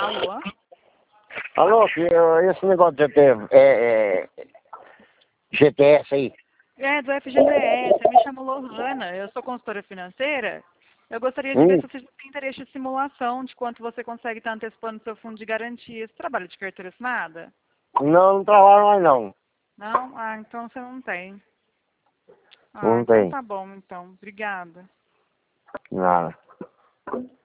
Alô? Alô, filho, esse negócio de GTS aí. É, do FGTS. Eu me chamo Lohana, eu sou consultora financeira. Eu gostaria de ver se você tem interesse em simulação de quanto você consegue estar antecipando seu fundo de garantia. Você trabalha de carteira assinada? Não, não trabalho mais não. Não? Ah, então você não tem. Ah, Não então tem tá bom, então. Obrigada. nada.